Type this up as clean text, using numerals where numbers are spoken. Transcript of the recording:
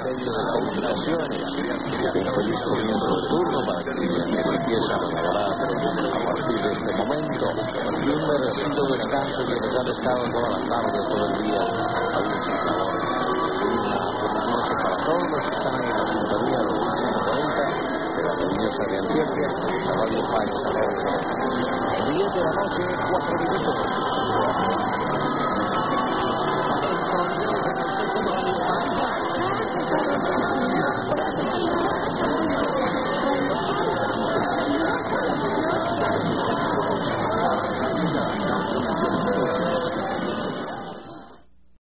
serio de complicaciones. Estoy disponiendo el turno para que empiezan a laborar a partir de este momento. Y un merecido descanso que les han estado toda la tarde, todo el día. Hay mucho calor. Una buenas noches para todos los que están en la sintonía de 140 de la Luminosa de Antioquia, la Radio Paisa. 10 de la noche, 4 minutos.